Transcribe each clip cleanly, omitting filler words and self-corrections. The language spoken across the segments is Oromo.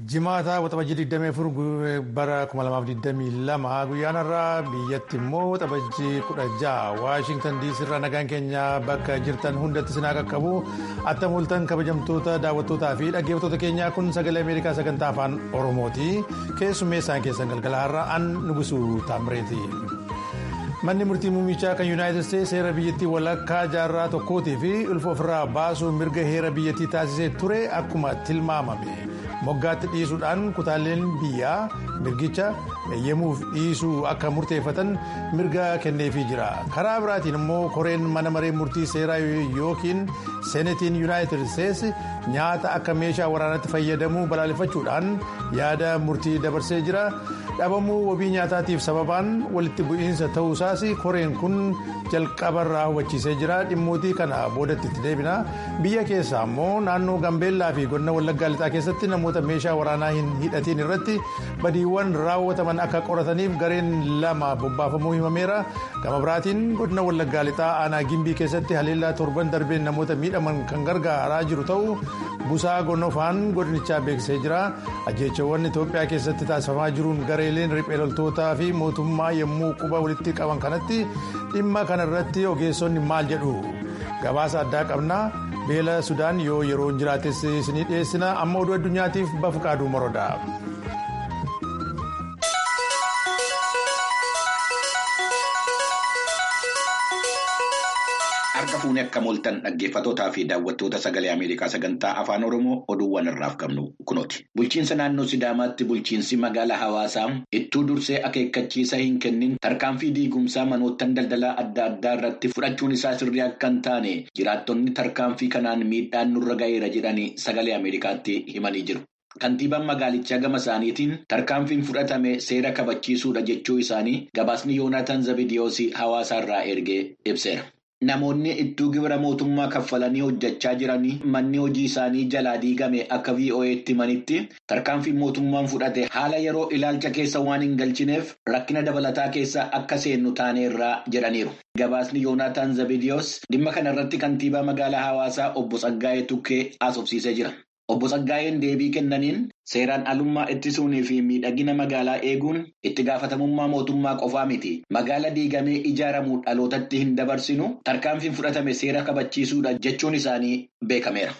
Jimaata waxabajjii 24 bara 2022 guyyaan irraa biyyatti immoo waxabajjii 16 Waashingtan DC irraa nagaan keenya bakka jirtan hundatti sinaa qaqqabu attam ooltan kabajamtoota daawwattootaa fi dhaggeeffattoota keenyaa kun sagalee Ameerikaa sagantaa afaan Oromooti keessummeessaan keessan galgala har'a an Nugusuu Taamreeti. Manni murtii muumichaa kan Yuunaayitid Isteetsi heera biyyattii walakkaa jaarraa tokkootii fi ulfa ofirraa baasuu mirga heera biyyattii taasisee ture akkuma tilmaamame. Moggaatti dhiisuudhaan kutaaleen biyyaa mirgicha eeyyamuuf dhiisuu akka murteeffatan mirga kenneefii jira. Karaa biraatiin immoo koreen mana maree murtii seeraa yookiin seenetiin Yuunaayitid Isteetsi nyaata akka meeshaa waraanaatti fayyadamuu balaaleffachuudhaan yaada murtii dabarsee jira. Dhabamuu wabii nyaataatiif sababaan walitti bu'iinsa ta'uusaas koreen kun jalqabarraa hubachiisee jira. Dhimmootii kana boodatti itti deebina. Biyya keessaa immoo naannoo Gambeellaa fi godina Wallaggaa Lixaa keessatti namoota meeshaa waraanaa hin hidhatiin irratti badiiwwan raawwataman akka qorataniif gareen lama bobbaafamuu himameera. Gama biraatiin godina Wallaggaa Lixaa aanaa Gimbii keessatti haleellaa torban darbeen namoota miidhaman kan gargaaraa jiru ta'uu Busaa Gonofaan godinichaa beeksisee jira. Ajjeechawwan Itoophiyaa keessatti taasifamaa jiruun gareeleen riphee loltootaa fi mootummaa yommuu quba walitti qaban kanatti dhimma kanarratti ogeessonni maal jedhu gabaasa addaa qabna. Beela Sudaan yoo yeroo jiraates isinii dhiyeessina. Amma oduu addunyaatiif Bafuqaaduu Morodaa. Harka fuunee akka mooltan dhaggeeffatootaa fi daawwattoota sagalee Ameerikaa sagantaa afaan Oromoo oduuwwan irraaf qabnu kunooti. Bulchiinsa naannoo Sidaamaatti bulchiinsi magaalaa Hawaasaa ittuu dursee akeekkachiisa hin kennin tarkaanfii diigumsaa manoottan daldalaa adda addaa irratti fudhachuun isaa sirrii akka hin taane jiraattonni tarkaanfii kanaan miidhaan nurra ga'eera jedhanii sagalee Ameerikaatti himanii jiru. Kantiibaan magaalichaa gama isaaniitiin tarkaanfiin fudhatame seera kabachiisuudha jechuu isaanii gabaasni Yoonaataan Zabidiyoosii Hawaasaa irraa ergee ibseera. Namoonni ittuu gibira mootummaa kaffalanii hojjechaa jiranii manni hojii isaanii jalaa diigame akka VOA'tti himanitti tarkaanfiin mootummaan fudhate haala yeroo ilaalcha keessa waan hin galchineef rakkina dabalataa keessa akka seennu taaneerraa jedhaniiru. Gabaasni Yoonaataan Zabidiyoos dhimma kanarratti kantiibaa magaalaa Hawaasaa obbo Tsaggaayee Tukkee haasofsiisee jira. Obbo Tsaggaayeen deebii kennaniin seeraan alummaa ittisuunii fi miidhagina magaalaa eeguun itti gaafatamummaa mootummaa qofaa miti. Magaala diigamee ijaaramuu dhalootatti hin dabarsinu tarkaanfiin fudhatame seera kabachiisuudha jechuun isaanii beekameera.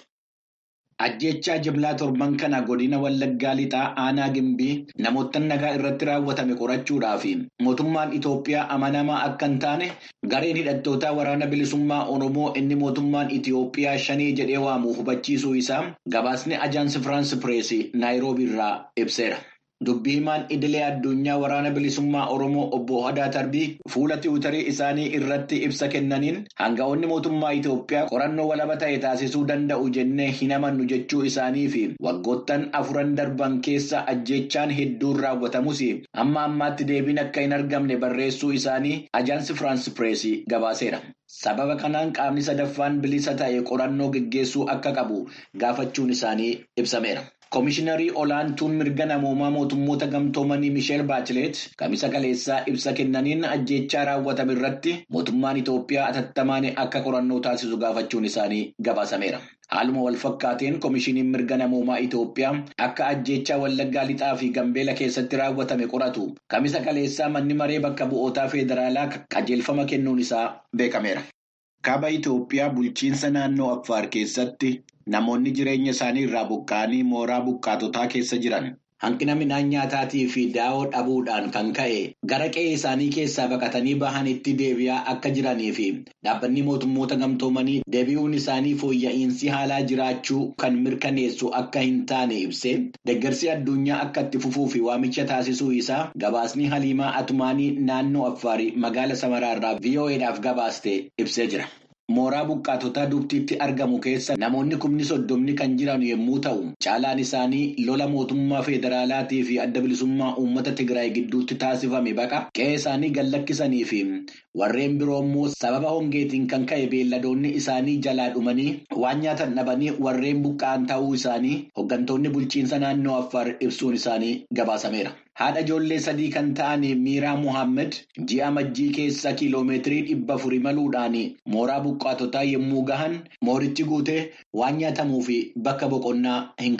Ajjeechaa jimlaa torban kana godina Wallaggaa Lixaa aanaa Gimbii namoota nagaa irratti raawwatame qorachuudhaaf mootummaan Itoophiyaa amanamaa akka hin taane gareen hidhattootaa waraana bilisummaa Oromoo inni mootummaan Itoophiyaa shanii jedhee waamu hubachiisuu isaa gabaasni ajaansi Firaansi Pireesii Naayiroobii irraa ibseera. Dubbii himaan idilee addunyaa waraana bilisummaa Oromoo obbo Hadaa Tarbii fuula tiwutarii isaanii irratti ibsa kennaniin hanga'oonni mootummaa Itoophiyaa qorannoo walaba ta'e taasisuu danda'u jennee hin amannu jechuu isaanii fi waggoottan 4 darban keessa ajjeechaan hedduun raawwatamus amma ammaatti deebiin akka hin argamne barreessuu isaanii ajaansi Firaansi Pireesii gabaaseera. Sababa kanaan qaamni sadaffaan bilisa ta'e qorannoo geggeessuu akka qabu gaafachuun isaanii ibsameera. Komishiinarii olaantuun mirga namoomaa mootummoota gamtoomanii Misheel Baachileet kamisa kaleessaa ibsa kennaniin ajjeechaa raawwatame irratti mootummaan Itoophiyaa atattamaan akka qorannoo taasisu gaafachuun isaanii gabaasameera. Haaluma wal fakkaateen komishiiniin mirga namoomaa Itoophiyaa akka ajjeechaa Wallaggaa Lixaa fi Gambeela keessatti raawwatame qoratu kamisa kaleessaa manni maree bakka bu'ootaa federaalaa qajeelfama kennuun isaa beekameera. Kaaba Itoophiyaa bulchiinsa naannoo Affaar keessatti namoonni jireenya isaanii irraa buqqa'anii mooraa buqqaatotaa keessa jiran hanqina midhaan nyaataatii fi daa'oo dhabuudhaan kan ka'e gara qe'ee isaanii keessaa baqatanii bahanitti deebi'aa akka jiranii fi dhaabbanni mootummoota gamtoomanii deebi'uun isaanii fooyya'insi haalaa jiraachuu kan mirkaneessu akka hin taane ibsee deeggarsi addunyaa akka itti fufuu fi waamicha taasisuu isaa gabaasni Haliimaa Atumaanii naannoo Affaarii magaala Samaraa irraa VOA'dhaaf gabaaste ibsee jira. Mooraa buqqaatotaa dubtiitti argamu keessa namoonni 30,000 kan jiran yommuu ta'u caalaan isaanii lola mootummaa federaalaatii fi adda bilisummaa uummata Tigraay gidduutti taasifame baqa qe'ee isaanii gallakkisanii fi warreen biroo immoo sababa hongeetiin kan ka'e beelladoonni isaanii jalaa dhumanii waan nyaatan dhabanii warreen buqqa'an ta'uu isaanii hooggantoonni bulchiinsa naannoo Affaar ibsuun isaanii gabaasameera. Haadha ijoollee 3 kan ta'an Miiraa Muhammed ji'a Majjii keessa kiiloomeetirii 400 imaluudhaan mooraa buqqaatotaa yommuu gahan moorichi guutee waan nyaatamuu fi bakka boqonnaa hin qabu.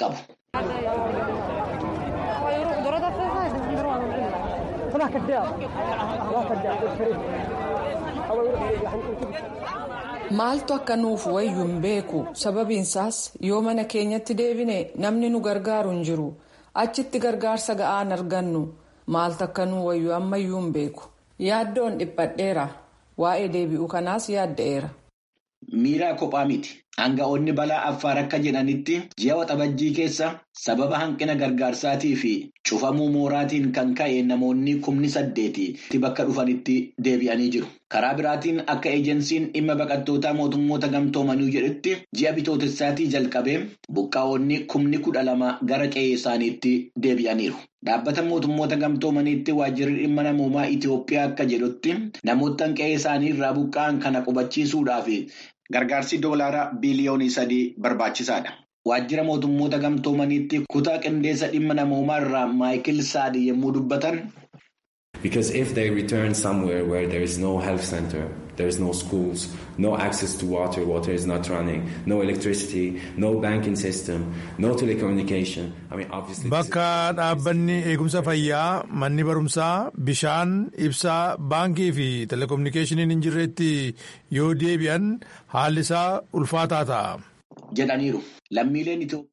Maaltu akka nuuf wayyu hin beeku sababiinsaas yoo mana keenyatti deebine namni nu gargaaru hin jiru achitti gargaarsa ga'aan argannu maaltu akka nu wayyu ammayyuu hin beeku yaaddoon dhiphadheera waa'ee deebi'uu kanaas yaadda'eera. Miiraa kophaa miti. Aanga'oonni balaa Affaar akka jedhanitti ji'a waxabajjii keessa sababa hanqina gargaarsaatii fi cufamuu mooraatiin kan ka'e namoonni 8,000 bakka dhufanitti deebi'anii jiru. Karaa biraatiin akka eejensiin dhimma baqattootaa mootummoota gamtoomanii jedhutti ji'a bitootessaatii jalqabee buqqaa'onni 12,000 gara qe'ee isaaniitti deebi'aniiru. Dhaabbata mootummoota gamtoomaniitti waajjirri dhimma namoomaa Itoophiyaa akka jedhutti namoota qe'ee isaanii irraa buqqa'an kana qubachiisuudhaaf gargaarsi doolaaraa biliyoonii 3 barbaachisaadha. Waajjira mootummoota gamtoomaniitti kutaa qindeessa dhimma namoomaa irraa Maayikil Saadi yommuu dubbatan. Because if they return somewhere where there is no health center, there is no schools, no access to water, water is not running, no electricity, no banking system, no telecommunication. I mean, obviously. Bakka dhaabbanni eegumsa fayyaa, manni barumsaa, bishaan, ibsaa, baankii fi telekominikeeshiniin hin jirretti yoo deebi'an haalli isaa ulfaataa ta'a. Jedhaniiru. Lammiileen Itoophiyaa.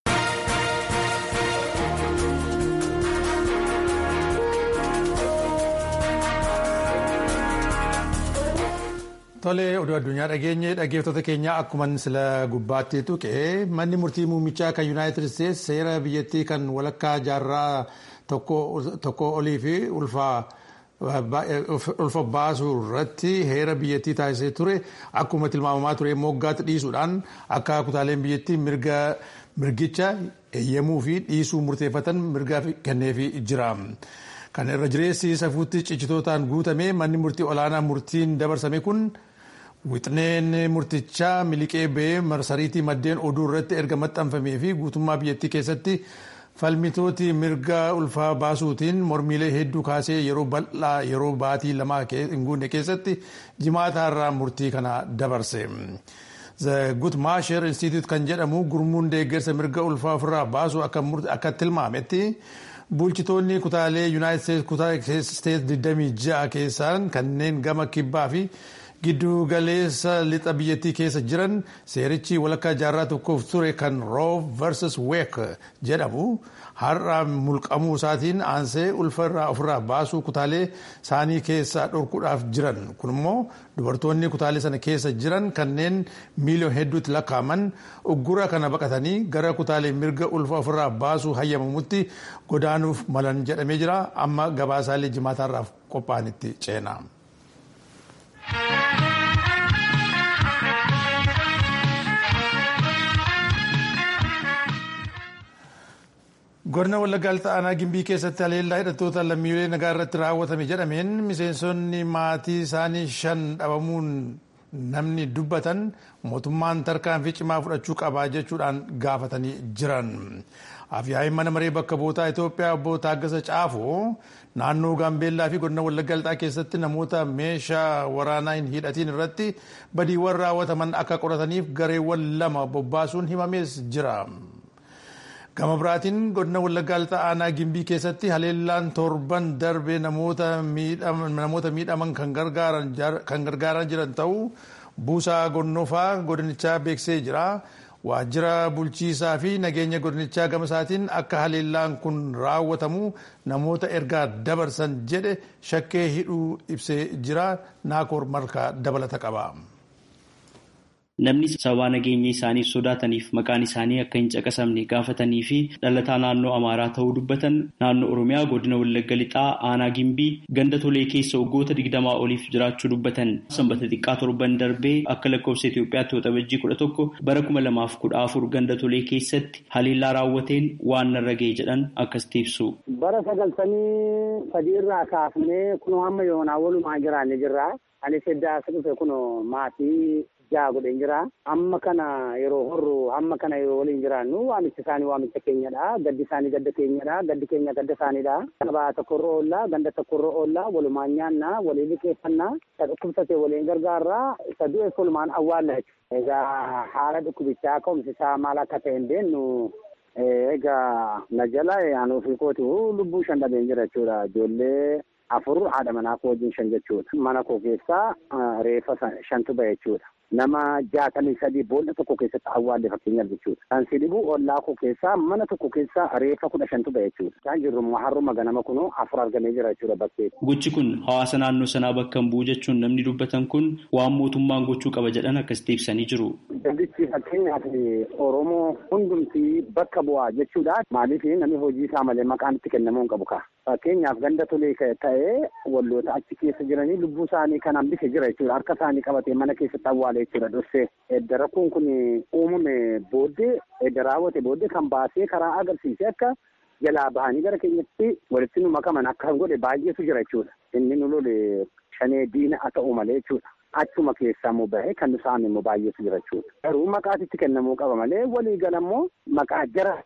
Tolee, oduu addunyaa dhaggeeffattoota keenyaa akkuma sila gubbaatti tuqee manni murtii muummichaa kan Yuunaayitid Isteetsi seera biyyattii kan walakkaa jaarraa tokko olii fi ulfa baasuu irratti heera biyyattii taasisee ture akkuma tilmaamamaa ture moggaatti dhiisuudhaan akka kutaaleen biyyattii mirgicha eeyyamuu fi dhiisuu murteeffatan mirga kenneefii jira. Kan irra jireessi safuutti cichitootaan guutame manni murtii olaanaa murtiin dabarsame kun. Wixneen murtichaa miliqee ba'ee marsariitii maddeen oduu irratti erga maxxanfamee fi guutummaa biyyattii keessatti falmitooti mirga ulfaa baasuutiin mormiilee hedduu kaasee yeroo bal'aa yeroo baatii lamaa hin guunne keessatti jimaata irraa murtii kana dabarse. The Guttmacher Institute kan jedhamu gurmuun deeggarsa mirga ulfaa ofirraa baasuu akka tilmaametti bulchitoonni kutaalee Yuunaayitid Isteetsi 26 keessaan kanneen gama kibbaa fi giddu galeessa lixa biyyattii keessa jiran seerichi walakkaa jaarraa tokkoof ture kan Roe vs Wade jedhamu har'a mulqamuu isaatiin aansee ulfa irraa ofirraa baasuu kutaalee isaanii keessaa dhorkuudhaaf jiran kun immoo dubartoonni kutaalee sana keessa jiran kanneen miiliyoona hedduutti lakkaa'aman uggura kana baqatanii gara kutaalee mirga ulfa ofirraa baasuu hayyamamutti godaanuuf malan jedhamee jira amma gabaasaalee jimaataarraaf qophaa'anitti ceena. Godina Wallaggaa Aanaa Gimbii keessatti haleellaa hidhattoota lammiilee nagaa irratti raawwatame jedhameen miseensonni maatii isaanii 5 dhabamuun namni dubbatan mootummaan tarkaanfii cimaa fudhachuu qaba jechuudhaan gaafatanii jiran. Afyaa'in mana maree bakka bu'ootaa Itoophiyaa obbo Taaggasa Caafoo naannoo Gaambeellaa fi godina Wallaggaa keessatti namoota meeshaa waraanaa hin hidhatiin irratti badiiwwan raawwataman akka qorataniif gareewwan 2 bobbaasuun himamees jira. Gama biraatiin godina Wallaggaa Aanaa Gimbii keessatti haleellaan torban darbee namoota miidhaman kan gargaaran jiran ta'uu buusaa gonnofaa godinichaa beeksisee jira. Waajjira bulchiisaa fi nageenya godinichaa gama isaatiin akka haleellaan kun raawwatamu namoota ergaa dabarsan jedhe shakkee hidhuu ibsee jira. Naakoor Markaa dabalata qaba. Namni sababa nageenya isaaniif sodaataniif maqaan isaanii akka hin caqasamne gaafatanii fi dhalataa naannoo Amaaraa ta'uu dubbatan naannoo Oromiyaa godina Wallagga Lixaa Aanaa Gimbii ganda tolee keessa waggoota 20 oliif jiraachuu dubbatan. Sanbata xiqqaa torban darbee akka lakkoofsa Itoophiyaatti waxabajjii 11 bara 2014 ganda tolee keessatti haleellaa raawwateen waan narra ga'e jedhan akkasitti ibsu. Bara 93 irraa kaafnee kunoo hamma yoonaa walumaa jiraanne jirra. Ani seddaa dhufe kunoo maatii godheen jira amma kana yeroo horru amma kana yeroo waliin jiraannu waamicha isaanii waamicha keenyadha gaddi isaanii gadda keenyadha gaddi keenya gadda isaaniidha sabaa tokkorra oollaa ganda tokkorra oollaa walumaan nyaannaa waliin liqeeffannaa isa dhukkubsatee waliin gargaarraa isa du'e walumaan awwaalla egaa haala dhukkubichaa ka'umsi isaa maal akka ta'e hin beennu Egaa na jala aanuu fi kootu lubbuu 5 dhabeen jira jechuudha. Ijoollee 4 haadha manaa koo wajjin 5 jechuudha. Mana koo keessaa reeffa 5tu bahe jechuudha. Nama 63 boolla tokko keessatti awwaalle fakkeenyaaf jechuudha. Kan si dhibu ollaa koo keessaa mana tokko keessaa reeffa 15tu bahe jechuudha. Kan jirru harruma ganama kunuu 4 argamee jira jechuudha bakkeetti. Gochi kun hawaasa naannoo sanaa bakka hin bu'u jechuun namni dubbatan kun waan mootummaan gochuu qaba jedhan akkasitti ibsanii jiru. Dandichi fakkeenyaaf Oromoo hundumti bakka bu'aa jechuudha. Maaliif namni hojii isaa malee maqaan itti kennamuu hin qabu kaa. Fakkeenyaaf ganda tolee ta'ee walloota achi keessa jiranii lubbuu isaanii kan hambise jira jechuudha. Harka isaanii qabatee mana keessatti awwaale jechuudha. Dursee edda rakkoon kun uumame booddee edda raawwate booddee kan baasee karaa agarsiise akka jalaa bahanii gara keenyatti walitti nu makaman akka godhe baay'eetu jira jechuudha. Inni nu lole shanee diina haa ta'u malee jechuudha. Achuma keessaa immoo bahee kan nu saame immoo baay'eetu jira jechuudha. Garuu maqaatitti kennamuu qaba malee walii gala immoo maqaa jara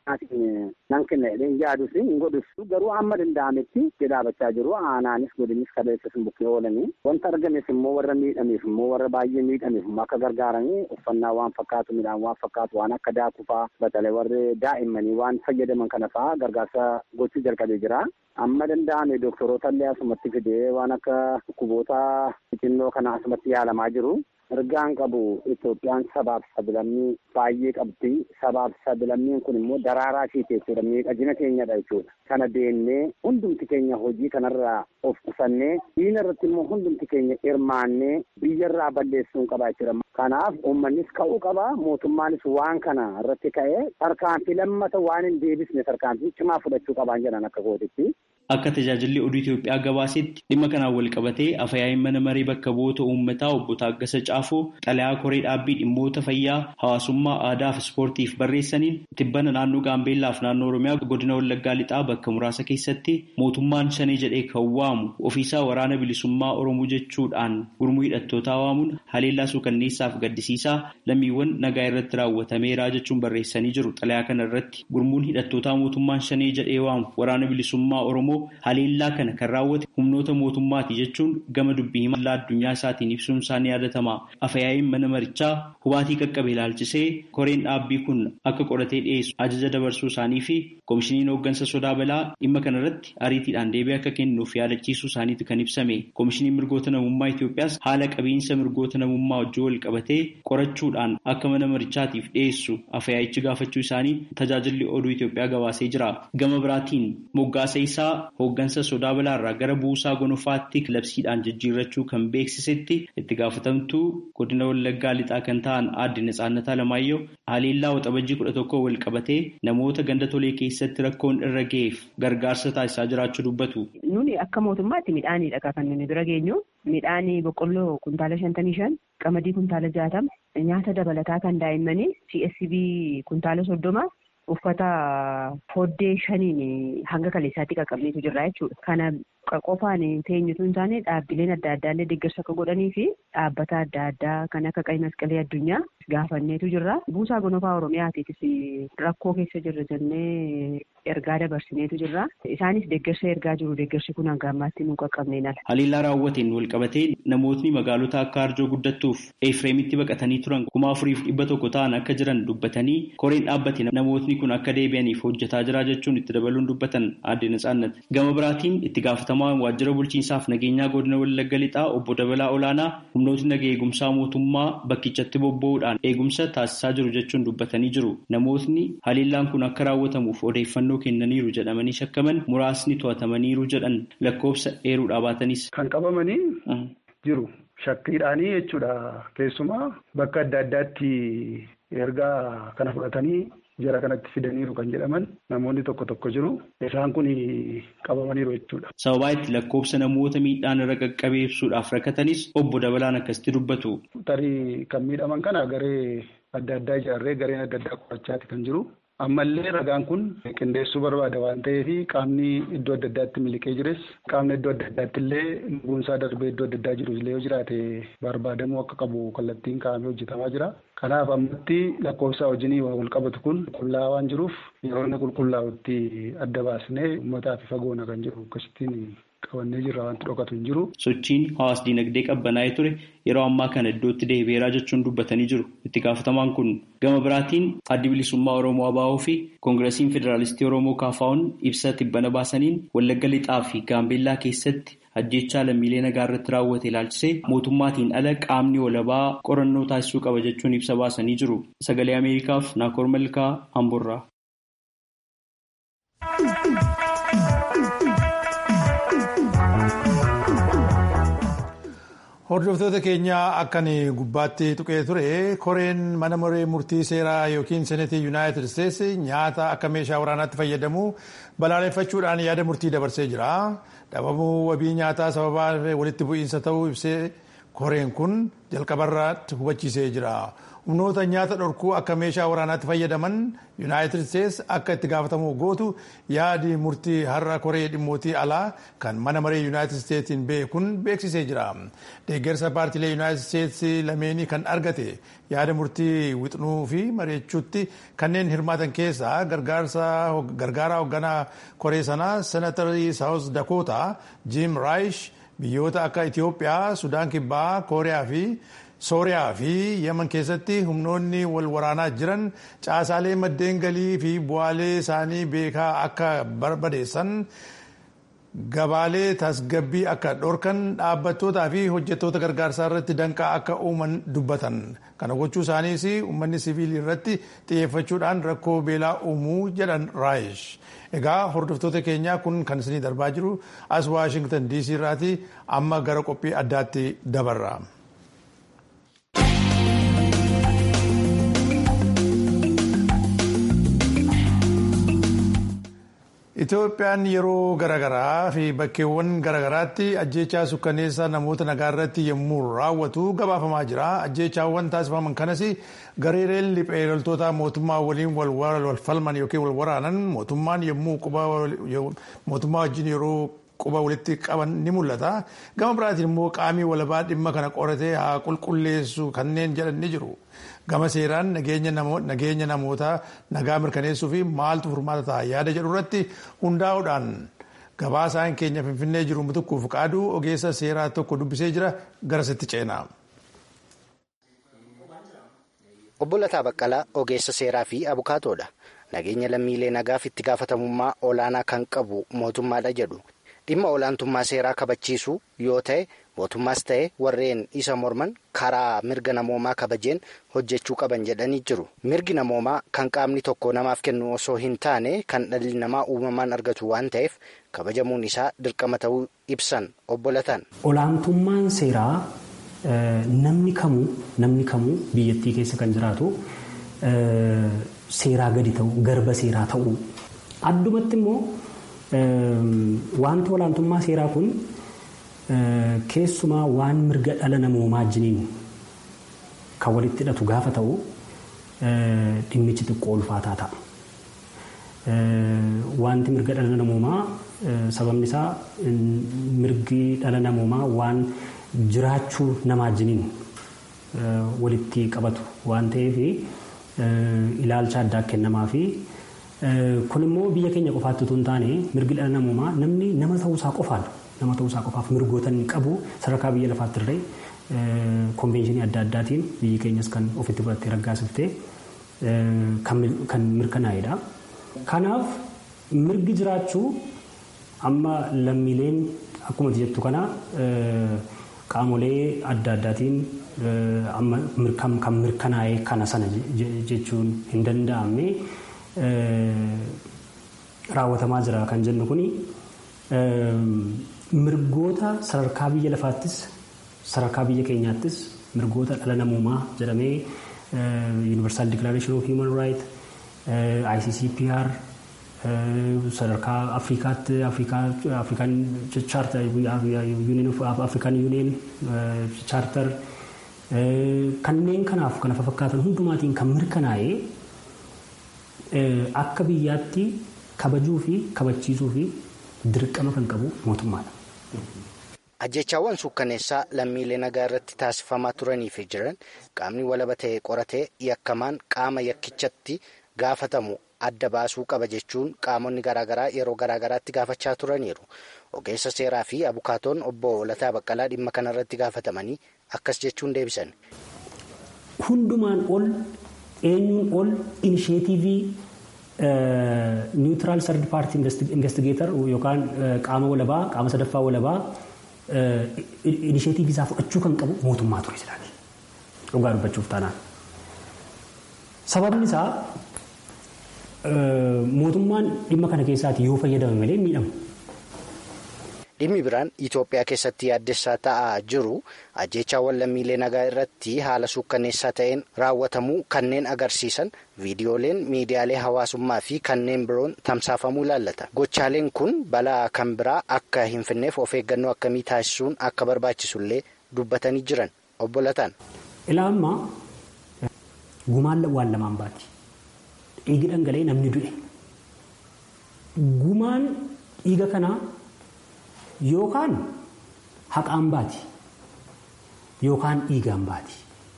nan kenna jedheen yaadus hin godhus garuu amma danda'ametti jedhaabachaa jiru. Aanaanis godinis kaleessas bukkee oolanii wanta argames immoo warra miidhameef immoo warra baay'ee miidhameef immoo akka gargaaranii uffannaa waan fakkaatu midhaan waan fakkaatu waan akka daakuu fa'aa batalee warri daa'immanii waan fayyadaman kana fa'aa gargaarsa gochuu jalqabee jira. Amma danda'ame doktoroota illee asumatti fidee waan akka dhukkuboota xixinnoo kana asumatti yaalamaa jiru. Ergaan qabu Itoophiyaan sabaaf sablammii baay'ee qabdi. Sabaaf sablammiin kun immoo daraaraa ishiiti jechuudha. Miidhagina keenyadha jechuudha. Kana deennee hundumti keenya hojii kanarraa of qusannee diina irratti immoo hundumti keenya hirmaannee biyyarraa balleessuu qaba jechuudha. Kanaaf uummannis ka'uu qaba. Mootummaanis waan kana irratti ka'ee tarkaanfii lammata waan hin deebisne tarkaanfii cimaa fudhachuu qabaan jedhan akka gootitti. Akka tajaajilli oduu Itoophiyaa gabaasetti dhimma kanaan wal qabatee afayaa'iin mana maree bakka bu'oota uummataa obbo Taaggasa Caafoo xalayaa koree dhaabbii dhimmoota fayyaa hawaasummaa aadaa fi ispoortiif barreessaniin tibbana naannoo Gaambeellaa fi naannoo Oromiyaa godina Wallaggaa lixaa bakka muraasa keessatti mootummaan shanee jedhee kan waamu ofiisaa waraana bilisummaa Oromoo jechuudhaan gurmuu hidhattootaa waamuun haleellaa suukanneessaa fi gaddisiisaa lammiiwwan nagaa irratti raawwatameera jechuun barreessanii jiru. Xalayaa kana irratti gurmuun hidhattootaa mootummaan shanee jedhee waamu waraana bilisummaa Oromoo haleellaa kana kan raawwate humnoota mootummaati jechuun gama dubbii himaa addunyaa isaatiin ibsuun isaanii yaadatama. Afayaa'iin mana marichaa hubaatii qaqqabe ilaalchisee koreen dhaabbii kun akka qoratee dhiyeessu ajaja dabarsuu isaanii fi koomishiniin hooggansa sodaa balaa dhimma kanarratti ariitiidhaan deebii akka kennuuf yaadachiisuu isaaniitu kan ibsame. Koomishiniin mirgoota namummaa Itoophiyaas haala qabiinsa mirgoota namummaa wajjin wal qabatee qorachuudhaan akka mana marichaatiif dhiyeessu afayaa'ichi gaafachuu isaanii tajaajilli oduu Itoophiyaa gabaasee jira. Gama biraatiin moggaasa isaa hooggansa sodaa balaarraa gara buusaa gonofaatti labsiidhaan jijjiirrachuu kan beeksisetti itti gaafatamtuu godina Wallaggaa lixaa kan ta'an aadde Natsaannataa Alamaayyoo haleellaa waxabajjii 11 wal qabatee namoota ganda tolee keessatti rakkoon irra ga'eef gargaarsa taasisaa jiraachuu dubbatu. Nuni akka mootummaatti midhaaniidha kan nuni bira geenyu. Midhaanii boqqolloo kuntaala 55, qamadii kuntaala 60, nyaata dabalataa kan daa'immanii CSB kuntaala 30. Uffata foddee 5 hanga kaleessaatti qaqqabneetu jirra jechuudha. Kana qofaan teenyutu hin taane dhaabbileen adda addaa illee deeggarsa akka godhanii fi dhaabbata adda addaa kan akka qayi masqalee addunyaa gaafanneetu jirra. Buusaa gonofaa Oromiyaatiifis rakkoo keessa jirra jennee ergaa dabarsineetu jirra. Isaanis deeggarsa ergaa jiru. Deeggarsi kun hanga ammaatti nu qaqqabneen ala. Haleellaa raawwateen wal qabatee namootni magaalota akka Arjoo guddattuuf Efreemitti baqatanii turan 4,100 ta'an akka jiran dubbatanii koreen dhaabbate namootni kun akka deebi'aniif hojjetaa jira jechuun itti dabaluun dubbatan aadde Natsaannat. Gama biraatiin itti gaafatamaan waajjira bulchiinsaaf nageenyaa godina Wallagga lixaa obbo Dabalaa Olaanaa humnootni nagaa eegumsaa mootummaa bakkichatti bobba'uudhaan eegumsa taasisaa jiru jechuun dubbatanii jiru. Namootni haleellaan kun akka raawwatamuuf odeeffannoo kennaniiru jedhamanii shakkaman muraasni to'atamaniiru jedhan lakkoofsa eeruudhaa baatanis. Kan qabamanii jiru shakkiidhaanii jechuudha. Keessumaa bakka adda addaatti ergaa kana fudhatanii jara kanatti fidaniiru kan jedhaman namoonni tokko jiru. Isaan kun qabamaniiru jechuudha. Sababaa itti lakkoofsa namoota miidhaan irra qaqqabee ibsuudhaaf rakkatanis obbo Dabalaan akkasitti dubbatu. Tarii kan miidhaman kana garee adda addaa ijaarree gareen adda addaa qorachaati kan jiru. Ammallee ragaan kun qindeessuu barbaada waan ta'eef qaamni iddoo adda addaatti miliqee jires qaamni iddoo adda addaatti illee lubbuunsaa darbee iddoo adda addaa jiru illee yoo jiraate barbaadamuu akka qabu kallattiin kaa'amee hojjetamaa jira. Kanaaf ammatti lakkoofsa wajjinii wal qabatu kun qulqullaa'aa waan jiruuf yeroo inni qulqullaa'utti adda baasnee uummataaf ifa goona kan jiru akkasittiin qabannee jirra wanti dhokatu hin jiru. Sochiin hawaas dinagdee qabbanaa'ee ture yeroo ammaa kana iddootti deebi'eeraa jechuun dubbatanii jiru. Itti gaafatamaan kun gama biraatiin addi bilisummaa Oromoo ABO fi Koongiresiin Federaalistii Oromoo KFO'n ibsa tibbana baasaniin Wallagga Lixaa fi Gaambeellaa keessatti ajjeechaa lammiilee nagaa irratti raawwate ilaalchisee mootummaatiin ala qaamni walabaa qorannoo taasisuu qaba jechuun ibsa baasanii jiru. Sagalee Ameerikaaf Naakoor Malkaa Amboorraa. Hordoftoota keenya akkan gubbaatti tuqee ture koreen mana maree murtii seeraa yookiin seneetii yuunaayitid isteetsi nyaata akka meeshaa waraanaatti fayyadamu balaaleffachuudhaan yaada murtii dabarsee jira. Dhabamuu wabii nyaataa sababa walitti bu'iinsa ta'uu ibsee koreen kun jalqabarratti hubachiisee jira. Humnoota nyaata dhorkuu akka meeshaa waraanaatti fayyadaman yuunaayitid isteetsi akka itti gaafatamu gootu yaadi murtii har'a koree dhimmootii alaa kan mana maree yuunaayitid isteetsiin beekuun beeksisee jira. Deeggarsa paartiilee yuunaayitid isteetsi lameenii kan argate yaada murtii wixnuu fi mari'achuutti kanneen hirmaatan keessaa gargaaraa hoogganaa koree sanaa seenatarii saawus dakoota Jim Raayish biyyoota akka Itiyoophiyaa, Sudaan Kibbaa, Kooriyaa fi Sooriyaa fi Yemen keessatti humnoonni wal waraanaa jiran caasaalee maddeen galii fi bu'aalee isaanii beekaa akka barbadeessan gabaalee tasgabbii akka dhorkan dhaabbattootaa fi hojjettoota gargaarsaa irratti danqaa akka uuman dubbatan. Kana gochuu isaaniis uummanni siviilii irratti xiyyeeffachuudhaan rakkoo beelaa uumuu jedhan Raayish. Egaa hordoftoota keenyaa kun kan isinii darbaa jiru as Waashingtan DC irraati amma gara qophii addaatti dabarra. Itoophiyaan yeroo garaagaraa fi bakkeewwan garaagaraatti ajjeechaa sukkanneessaa namoota nagaa irratti yommuu raawwatu gabaafamaa jira. Ajjeechaawwan taasifaman kanas gareeleen liphee loltoota mootummaa waliin wal falman yookiin wal waraanan mootummaan yommuu mootummaa wajjin yeroo quba walitti qaban ni mul'ata. Gama biraatiin immoo qaamii walabaa dhimma kana qoratee haa qulqulleessu kanneen jedhan ni jiru. Gama seeraan nageenya namootaa nagaa mirkaneessuu fi maaltu furmaata ta'a yaada jedhu irratti hundaa'uudhaan gabaasaan keenya Finfinnee jiru Mutukuuf Qaaduu ogeessa seeraa tokko dubbisee jira garasitti ceena. Obbo Lataa Baqqalaa ogeessa seeraa fi abukaatoodha. Nageenya lammiilee nagaaf itti gaafatamummaa olaanaa kan qabu mootummaadha jedhu. Dhimma olaantummaa seeraa kabachiisuu yoo ta'e mootummaas ta'e warreen isa morman karaa mirga namoomaa kabajeen hojjechuu qaban jedhanii jiru. Mirgi namoomaa kan qaamni tokko namaaf kennu osoo hin taane kan dhalli namaa uumamaan argatu waan ta'eef kabajamuun isaa dirqama ta'uu ibsan obbo Lataan. Olaantummaan seeraa namni kamuu biyyattii keessa kan jiraatu seeraa gadi ta'uu garba seeraa ta'uu addumatti immoo wanti olaantummaa seeraa kun keessumaa waan mirga dhala namoomaa wajjiniin kan walitti hidhatu gaafa ta'u dhimmichi xiqqoo ulfaataa ta'a. Wanti mirga dhala namoomaa sababni isaa mirgi dhala namoomaa waan jiraachuu namaa wajjiniin walitti qabatu waan ta'eef ilaalcha addaa kennamaa fi kun immoo biyya keenya qofaatti utuu hin taane mirgi dhala namoomaa namni nama ta'uusaa qofaaf mirgoota inni qabu sadarkaa biyya lafaatti illee konvenshinii adda addaatiin biyyi keenyas kan ofitti fudhattee raggaasiftee kan mirkanaa'edha. Kanaaf mirgi jiraachuu amma lammiileen akkuma jettu kana qaamolee adda addaatiin kan mirkanaa'ee kana sana jechuun hin danda'amne raawwatamaa jira kan jennu kuni mirgoota sadarkaa biyya lafaattis sadarkaa biyya keenyaattis mirgoota dhala namoomaa jedhamee Universal Declaration of Human Rights, ICCPR, sadarkaa Afrikaatti African Charter, Union of African Union Charter kanneen kanaaf kana fakkaatan hundumaatiin kan mirkanaa'ee akka biyyaatti kabajuu fi kabachiisuu fi dirqama kan qabu mootummaadha. Ajjechaawwan suukkaneessaa lammiilee nagaa irratti taasifamaa turanii fi jiran qaamni walaba ta'e qoratee yakkamaan qaama yakkichatti gaafatamu adda baasuu qaba jechuun qaamonni garaagaraa yeroo garaagaraatti gaafachaa turaniiru. Ogeessa seeraa fi abukaatoon obbo Lataa Baqqalaa dhimma kanarratti gaafatamanii akkas jechuun deebisan. Hundumaan ol eenyuun ol inisheetiivii niwutiraal sardi paartii investigeetar yookaan qaama walabaa qaama sadaffaa walabaa inisheetiivii isaa fudhachuu kan qabu mootummaa ture jedhani. Dhugaa dubbachuuf taanaan. Sababni isaa mootummaan dhimma kana keessaati yoo fayyadame malee miidhamu. Dhimmi biraan Itoophiyaa keessatti yaaddessaa ta'aa jiru ajjeechaawwan lammiilee nagaa irratti haala suukkanneessaa ta'een raawwatamuu kanneen agarsiisan viidiyooleen miidiyaalee hawaasummaa fi kanneen biroon tamsaafamuu ilaallata. Gochaaleen kun balaa kan biraa akka hin finneef of eeggannoo akkamii taasisuun akka barbaachisullee dubbatanii jiran obbo Lataan. Ilaammaa gumaan waan lamaan baati. Dhiigi dhangala'ee namni du'e. Gumaan dhiiga kanaa yookaan haqaan baati yookaan dhiigaan baati.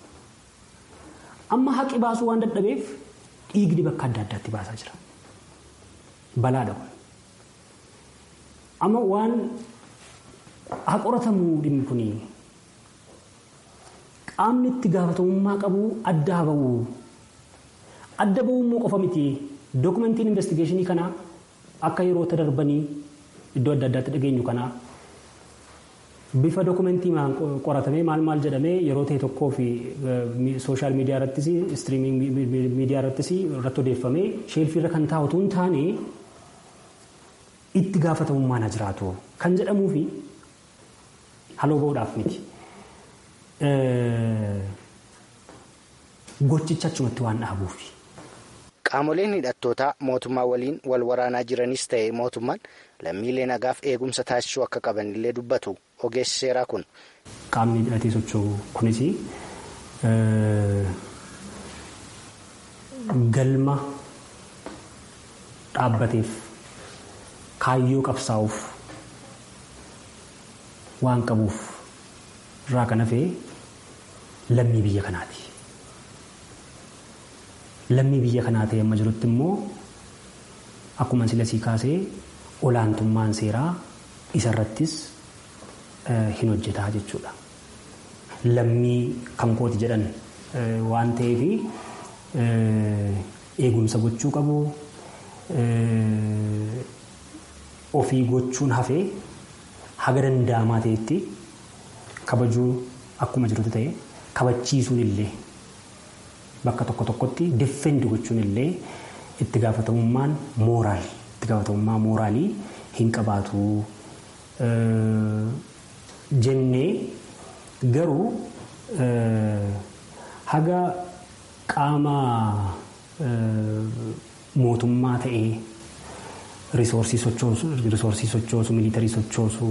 Amma haqi baasuu waan dadhabeef dhiigni bakka adda addaatti baasaa jira. Balaadha kun. Amma waan haqoratamuu dhimmi kuni qaamni itti gaafatamummaa qabu adda haa ba'u. Adda ba'uu immoo qofa miti. Dookumentiin investigeeshinii kanaa akka yeroo darbanii iddoo adda addaatti dhageenyu kana bifa dookumentii qoratamee maal jedhamee yeroo ta'e tokkoo fi sooshaal miidiyaa irrattis istiriimiing miidiyaa irrattis irratti odeeffamee sheelfiirra kan taa'utu hin taane itti gaafatamummaan haa jiraatu kan jedhamuu fi haloo ba'uudhaaf miti. Gochicha achumatti waan dhaabuufi. Qaamoleen hidhattootaa mootummaa waliin wal waraanaa jiranis ta'e mootummaan lammiilee nagaaf eegumsa taasisuu akka qabanillee dubbatu ogeessi seeraa kun. Qaamni hidhatee socho'u kunis galma dhaabbateef kaayyoo qabsaa'uuf waan qabuuf irraa kan hafee lammii biyya kanaati. Lammii biyya kanaa ta'e amma jirutti immoo akkuma silasii kaasee olaantummaan seeraa isarrattis hin hojjetaa jechuudha. Lammii kan kooti jedhan waan ta'eef eegumsa gochuu qabu ofii gochuun hafee haga danda'amaa ta'etti kabajuu akkuma jirutti ta'e kabachiisuun illee. Bakka tokko tokkotti defendi gochuun illee itti gaafatamummaan mooraalii hin qabaatu jennee garuu haga qaama mootummaa ta'ee risoorsii sochoosu miilitarii sochoosu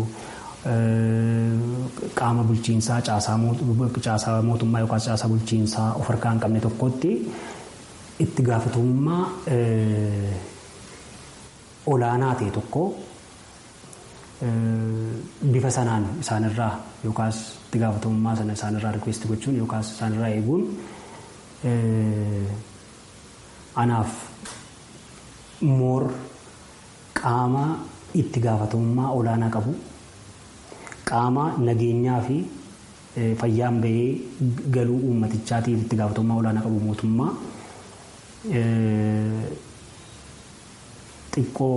qaama bulchiinsaa caasaa mootummaa yookaan caasaa bulchiinsaa of harkaa hin qabne tokkotti itti gaafatamummaa olaanaa ta'e tokko bifa sanaan isaanirraa yookaan itti gaafatamummaa sana isaanirraa rikweesti gochuun yookaan isaanirraa eeguun anaaf moor qaama itti gaafatamummaa olaanaa qabu. Qaama nageenyaa fi fayyaan bahee galuu uummatichaatiif itti gaafatamummaa olaanaa qabu mootummaa xiqqoo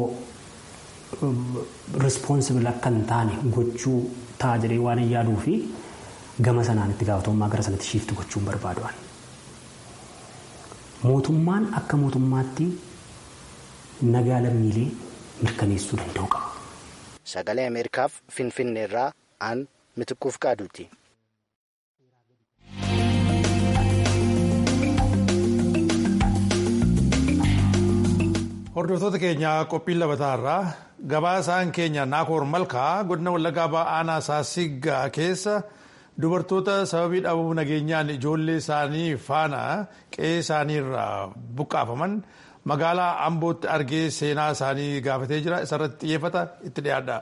responsible akka hin taane gochuu ta'a jedhee waan hin yaaduu fi gama sanaan itti gaafatamummaa gara sanatti shiifti gochuun barbaadu'an. Mootummaan akka mootummaatti nagaa lammiilee mirkaneessuu danda'u qaba. Sagalee Ameerikaaf Finfinneerraa aan Mitikkuuf Qaaduuti. Hordoftoota keenya qophiin labataarraa gabaasaan keenya Naakoor Malkaa godina Wallaggaa Aanaa Saasiggaa keessa dubartoota sababii dhabuu nageenyaan ijoollee isaanii faana qe'ee isaaniirraa buqqaafaman magaalaa Ambootti argee seenaa isaanii gaafatee jira. Isarratti xiyyeeffata itti dhiyaadha.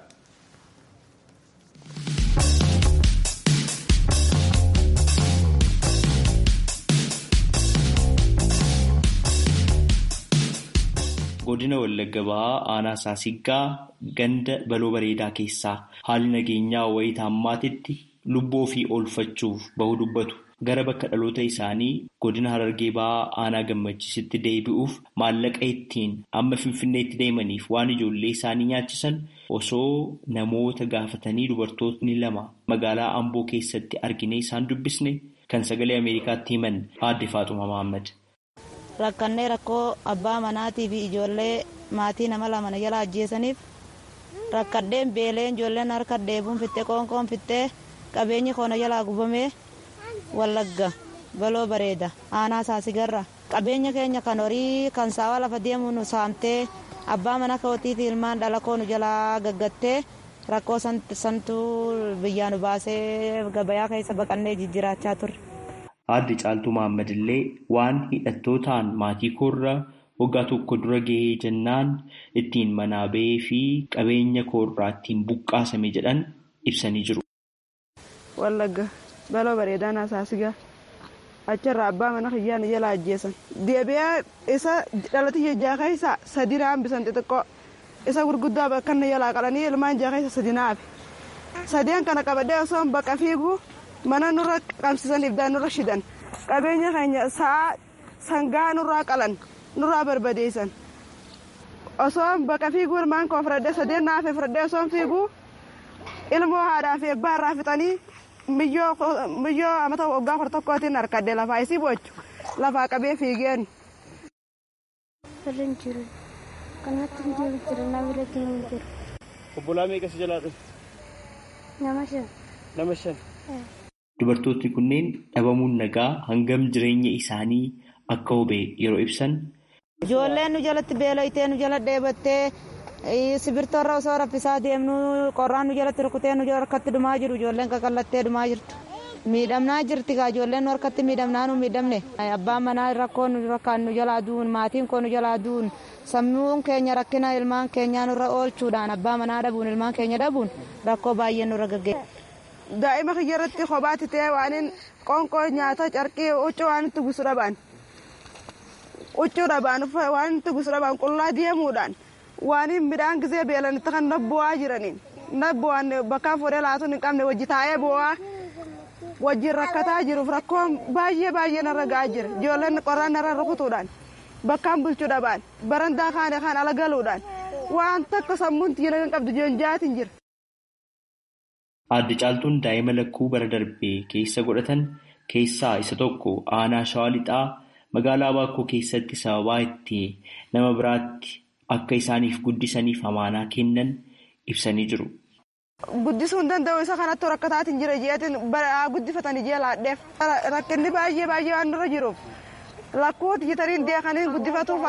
godina Wallagga Bahaa aanaa Saasiggaa ganda baloo bareedaa keessaa haalli nageenyaa wayita ammaatitti lubbuu ofii oolfachuuf bahuu dubbatu. Gara bakka dhaloota isaanii godina Harargee Bahaa aanaa Gammachiisitti deebi'uuf maallaqa ittiin amma Finfinneetti deemaniif waan ijoollee isaanii nyaachisan osoo namoota gaafatanii dubartootni lama magaalaa Amboo keessatti argine isaan dubbisne kan sagalee Ameerikaatti himan aadde Faaxuma Mahammad. Rakkannee rakkoo abbaa manaatii fi ijoollee maatii nama lama na jala ajjeesaniif rakkadheen beeleen ijoolleen harka deebuun fittee qoonqoon fittee qabeenyi koona jalaa gubamee Wallagga baloo bareeda aanaa Saasigarra qabeenya keenya kan horii kan saawwa lafa deemu nu saamtee abbaa mana kootii fi ilmaan dhala koo nu jalaa gaggattee rakkoo santuu biyyaa nu baasee gabayaa keessa baqannee jijjiraachaa turre. Aadde Caaltuu Mahammad illee waan hidhattootaan maatii koorraa waggaa tokko dura gahee jennaan ittiin manaa bahee fi qabeenya koorraa ittiin buqqaasame jedhan ibsanii jiru. Wallagga baloo bareedaan Saasigaa achirraa abbaa mana kiyyaan jala ajjeesan deebi'ee isa dhalati jajjaa keessa sadi raambisan xixiqqoo isa gurguddaa bakka inni jalaa qalanii ilmaan jaa keessa sadi naafe sadeen kana qabadee osoo baqa fiiguu mana nurra qabsiisan ibdaan nurra shidan qabeenya keenya sa'a sangaa nurraa qalan nurraa barbadeessan osoo baqa fiiguu ilmaan koo fudhadhee sadeen naafe fudhadhee osoo fiiguu ilmoo haadhaa fi abbaa irraa fixanii miyyoo amata waggaa 11tiin harkadde lafaa isii bochu lafaa qabee fiigeen. Sirriin jiru kanatti jiru nama biratti hin jiru. Obbolaa meeqa si jalaa dhufe? Nama 5. Nama 5. Dubartoonni kunneen dhabamuun nagaa hangam jireenya isaanii akka hubee yeroo ibsan. Ijoolleen nu jalatti beelooytee nu jala dheebattee sibirtoorra osoo raffisaa deemnu qorraan nu jalatti rukutee nu harkatti dhumaa jiru ijoolleen qaqallattee dhumaa jirtu. Miidhamnaa jirti kaa ijoolleen nu harkatti miidhamnaa nu miidhamne. Abbaan manaa rakkoon nu rakkaan nu jalaa duun maatiin koo nu jalaa duun sammuun keenya rakkina ilmaan keenyaa nurra oolchuudhaan abbaa manaa dhabuun ilmaan keenya dhabuun rakkoo baay'ee nurra gaggeessa. Daa'ima kiyya irratti kophaatti ta'ee waan qoonqoo nyaata carqii huccuu waan itti gusu dhabaan. Huccuu dhabaan waan itti gusu dhabaan qullaa deemuudhaan waan midhaan gisee beelanitti kan nabbu'aa jiraniin nabbu'aan bakka fuudhee laatuun hin qabne wajji taa'ee bu'aa wajjin rakkataa jiruuf rakkoon baay'ee narra ga'aa jira ijoolleen qorraan narra rukutuudhaan bakkaan bulchuu dhabaan barandaa kaan ala galuudhaan waan takka sammuun xiyyeena kan qabdu joonjaatiin jira. Aadde Caaltuun daa'ima lakkuu bara darbee keessa godhatan keessaa isa tokko aanaa Shawaa Lixaa magaalaa Baakoo keessatti sababaa itti nama biraatti akka isaaniif guddisaniif amaanaa kennan ibsanii jiru. Guddisuu hin danda'u isa kanatti rakkataatiin jira jeetiin guddifatanii jee laadheef rakkinni baay'ee waan nurra jiruuf lakkooti jitariin deekanii guddifatuuf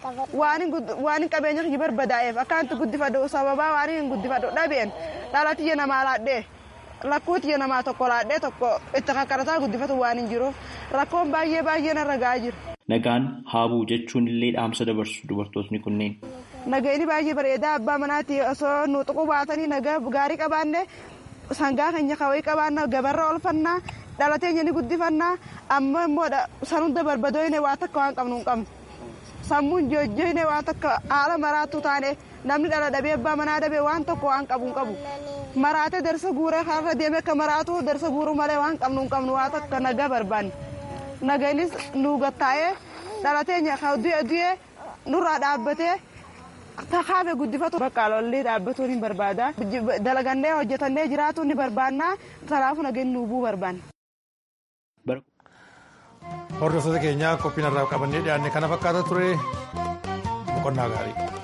waan qabeenya kiyya barbadaa'eef akkanatti guddifadhu sababaa waan guddifadhu dhabeen dhalatiyya namaa laadhee lakkootiyya namaa tokko laadhee tokko itti kakkarataa guddifatu waan hin jiruuf rakkoon baay'ee narra ga'aa jira. Nagaan haabuu jechuun illee dhaamsa dabarsu dubartootni kunneen. Nageenyi baay'ee bareedaa abbaa manaatti osoo nu tuquu baatanii nagaa gaarii qabaanne sangaa keenya kawayii qabaanna gabarra oolfannaa dhalateenya ni guddifannaa amma immoo san hunda barbadoyne waa takka waan qabnu hin qabnu sammuun jojjoyne waa takka haala maraattuu taane namni dhala dhabee abbaa manaa dhabee waan tokko waan qabu hin qabu maraatee darsa guuree har'a deemee akka maraatu darsa guuruu malee waan qabnu hin qabnu waa takka nagaa barbaanne nageenis nu gattaa'ee dhalateenya du'e nurraa dhaabbatee. Takaafe guddifatu bakka lolli dhaabbatuun hin barbaada. Dalagannee hojjetannee jiraatuun ni barbaanna. Kanaafuu nageenya nuubuu barbaanna. Hordoftoota keenyaa qophiin irraa qabannee dhiyaanne kana fakkaata ture boqonnaa gaarii.